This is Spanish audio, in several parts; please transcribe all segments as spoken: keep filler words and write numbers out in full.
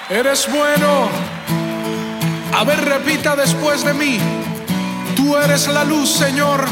Eres bueno. A ver, repita después de mí. Tú eres la luz, Señor.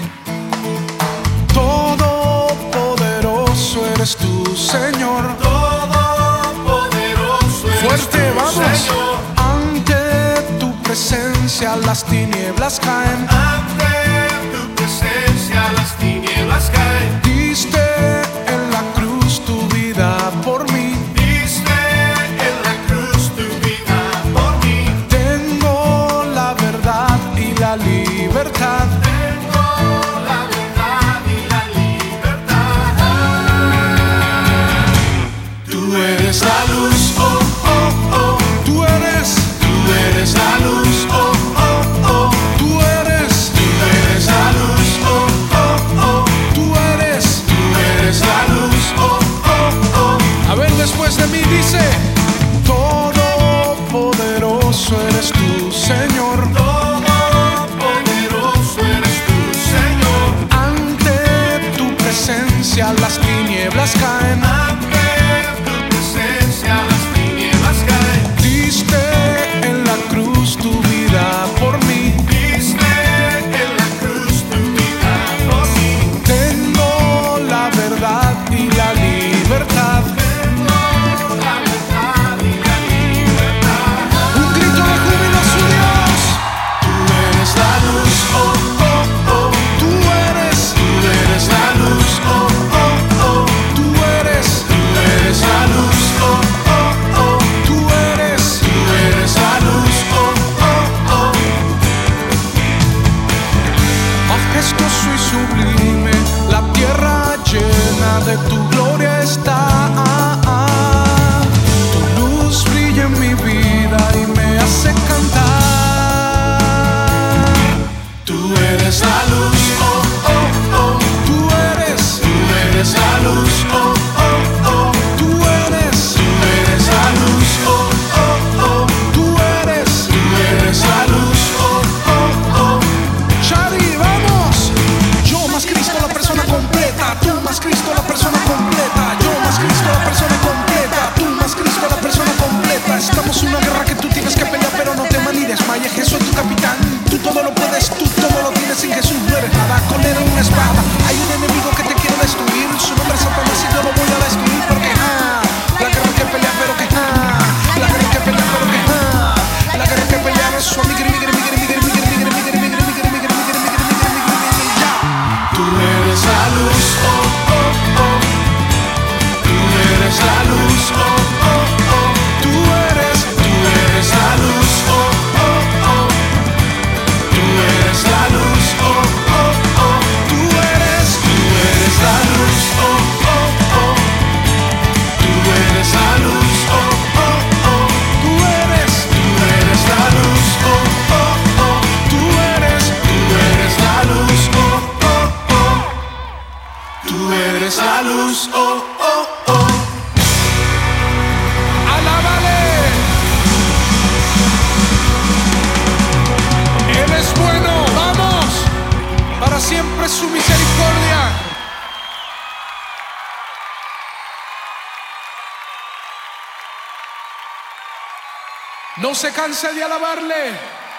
Todopoderoso eres tú, Señor. Todopoderoso eres Fuerte, tú, vamos. Señor. Ante tu presencia las tinieblas caen. Ante tu presencia las tinieblas caen. Diste en la cruz tu vida por mí. Diste en la cruz tu vida por mí. Tengo la verdad y la libertad. Tengo la verdad y la libertad. Tú eres la luz, oh, oh, oh. Tú eres, Tú eres la luz, oh, oh, oh. tú eres, Tú eres la luz, oh, oh, oh. tú eres. Tú eres la luz, oh, oh, oh. A ver, después de mí dice: Todopoderoso eres tú, Señor. Todopoderoso eres tú, Señor. Ante tu presencia las tinieblas caen. Ante tu presencia las tinieblas caen. Diste en la cruz tu vida por mí. Diste en la cruz tu vida por mí. Tengo la verdad y la libertad. Tengo la verdad y la libertad. Un grito de júbilo a su Dios. Tú eres la luz, oh, oh, oh. Tú eres, Tú eres la luz, oh, oh, oh. tú eres, Tú eres la luz, oh, oh, oh. tú eres. Tú eres la luz, oh, oh, oh. Majestuoso y sublime, la tierra llena de tu gloria está. Tu luz brilla en mi vida y me hace cantar. Tú eres la luz, oh, oh, oh. Tú eres, Tú eres la luz, oh, oh, oh. tú eres, Tú eres la luz, oh, oh, oh. tú eres. Tú eres la luz, oh, oh, oh. Shari, vamos. Yo más Cristo, la persona completa. Tú más Cristo, la persona completa. Yo más Cristo, la persona completa. Tú más Cristo, la persona completa. Estamos en una guerra que tú tienes que pelear, pero no temas ni desmayes. Jesús es tu capitán. Tú todo lo puedes, tú todo lo tienes. Sin Jesús no eres nada. Con él en una espada. Hay un enemigo que te quiere destruir. Su nombre es Satanás y yo lo voy a destruir porque ah, la guerra hay que pelear, pero que ah, la guerra hay que pelear, pero que ah, la guerra hay que pelear. Eso a mi gri, mi gri, mi gri, mi gri, mi gri, mi gri, mi gri, mi gri, mi gri, mi gri, mi gri, mi gri, mi gri, mi gri, ya. Tú eres la luz, oh, oh, oh. Tú eres la luz, oh, oh, oh. Tú eres, Tú eres la luz, oh, oh, oh. Tú eres la luz, oh, oh, oh. tú eres, Tú eres la luz, oh, oh, oh. Tú eres la luz, oh, oh, oh. tú eres, Tú eres la luz, oh, oh, oh. tú eres, Tú eres la luz, oh, oh, oh. Tú eres la luz, oh, oh, oh. alábale. Él es bueno, vamos, para siempre su misericordia. No se canse de alabarle.